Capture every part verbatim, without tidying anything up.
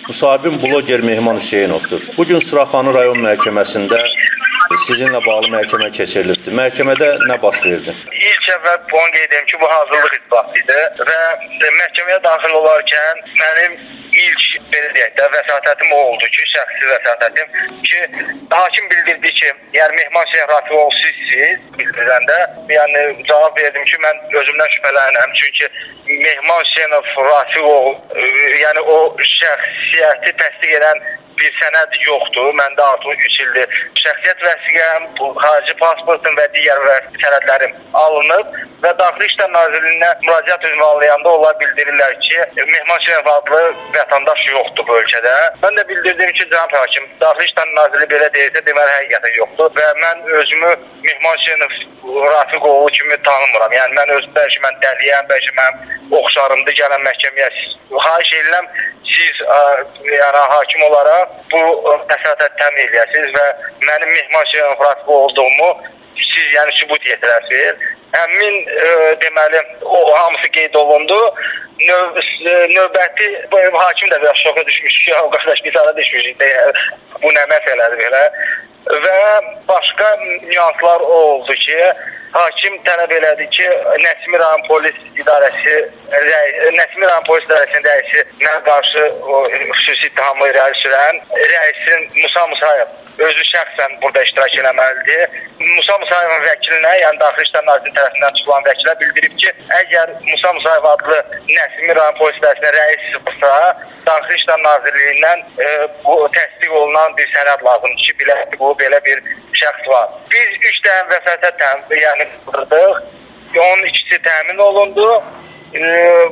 Müsahibim bloger Mehman Hüseynovdur. Bugün Suraxanı rayon məhkəməsində sizinlə bağlı məhkəmə keçirilibdir. Məhkəmədə nə baş verdi? İlk əvvəl bunu qeyd edim ki, bu hazırlıq iclası idi və məhkəməyə daxil olarkən mənim ilk belə deyək də vəsatətim o oldu ki, şəxsi vəsatətim ki, hakim bildirdi ki, yəni Mehman Hüseynov Rafiqoğlu sizsiz bildirəndə, yəni cavab verdim ki, mən özümdən şübhələnirəm. Çünki Mehman Hüseynov Rafiqoğlu, yəni o şəxsiyyəti təsdiq edən bir sənəd yoxdur. Məndə artıq üç ildir şəxsiyyət vəsiqəm, xarici pasportum və digər sənədlərim alınıb və Daxili İşlər Nazirliyinə müraciət ünvanlayanda onlar bildirirlər ki, Mehman Hüseynov adlı vətəndaş yoxdur bu ölkədə. Mən də bildirdim ki, cənab hakim, Daxili İşlər Nazirliyi belə deyirsə, deməli həqiqətən yoxdur və mən özümü Mehman Hüseynov Rafiqoğlu kimi tanımıram. Yəni mən özüm bəlkə mən dəliyəm, bəlkə mənim oxşarımdır gələn məhkəməyə. Xahiş edirəm, siz yəni hakim olaraq bu vəsatət təmin edəsiniz və mənim Mehman Hüseynov Rafiqoğlu olduğumu siz yəni sübut yetirəsiniz. Həmin e, deməli o hamısı qeyd olundu. Növ, növbəti hakim də biraz şoka düşmüş ki, o qardaş bir tane düşmüşük deyə bu nə məsələdir belə. Və başqa nüanslar oldu ki, hakim tələb elədi ki, Nəsimi rayon polis idarəsi, Nəsimi rayon polis idarəsinin rəisinə qarşı o xüsusi ittihamı irəli sürən rəisin Musa Musayev özü şəxsən burada iştirak eləməlidir. Musa Musayevin vəkilinə, yəni Daxili İşlər Nazirliyi tərəfindən çıxılan vəkilə bildirib ki, əgər Musa Musayev adlı Nəsimi rayon polis idarəsinə rəisdirsə, Daxili İşlər Nazirliyindən e, bu təsdiq olunan bir sənəd lazımdır ki, bilək bu belə bir şəxs var. Biz üç dənə vəsatət təmin, yəni qırdıq. Onun ikisi təmin olundu. Ee,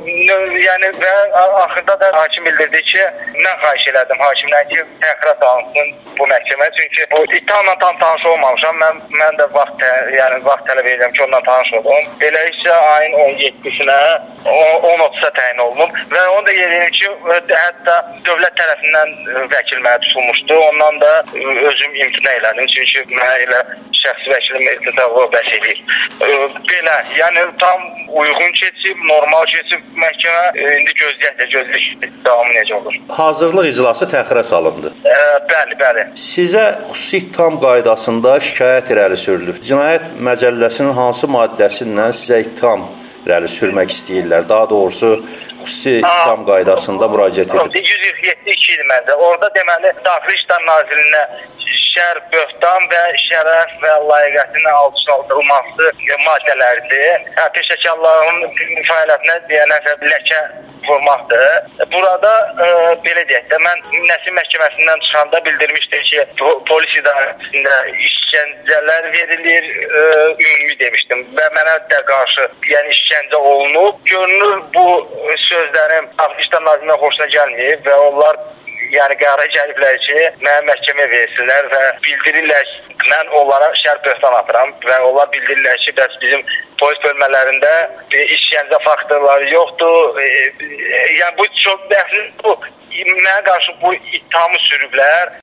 yəni və axırda da hakim bildirdi ki, mən xahiş elədim hakimdən ki, təxirət alınsın bu məhkəmə. Çünki bu ittihamla tam tanış olmamışam. Mən mən də vaxt yəni vaxt tələb edirəm ki, ondan tanış olum. Beləliklə ayın on yeddisinə on otuza təyin olunub və onu da qeyd ki, hətta dövlət tərəfindən vəkil mənə tutulmuşdu. Ondan da özüm imtina elədim. Çünki mənə elə şəxsi vəkilim irtitabı bəs edir. Belə, yəni tam uyğun keçib, normal keçib məhkəmə, indi gözləyək də gözləyək davamı necə olur. Hazırlıq iclası təxirə salındı. E, bəli, bəli. Sizə xüsusi ittiham qaydasında şikayət irəli sürülüb. Cinayət məcəlləsinin hansı maddəsindən sizə ittiham irəli sürmək istəyirlər? Daha doğrusu xüsusi ittiham qaydasında müraciət edib. yüz qırx yeddi iki il məndə. Orada deməli Daxili İşlər Nazirliyinə şər, böhtan və şərəf və layiqətinin alçaldılması maddələridir. Hə, peşəkarların fəaliyyətinə deyənə ləkə vurmaqdır. Burada e, belə deyək də, mən Nəsim məhkəməsindən çıxanda bildirmişdim ki, polis idarəsində işgəncələr verilir, e, ümumi demişdim və mənə də qarşı yəni işgəncə olunub. Görünür bu sözlərim Daxili İşlər Nazirliyinin xoşuna gəlməyib və onlar yəni qərara gəliblər ki, mənə məhkəmə versinlər və bildirirlər ki, mən onlara şər böhtan atıram və onlar bildirirlər ki, bəs bizim polis bölmələrində işgəncə faktorları yoxdur. E, e, yəni bu çox dəfn bu mənə qarşı bu ittihamı sürüblər.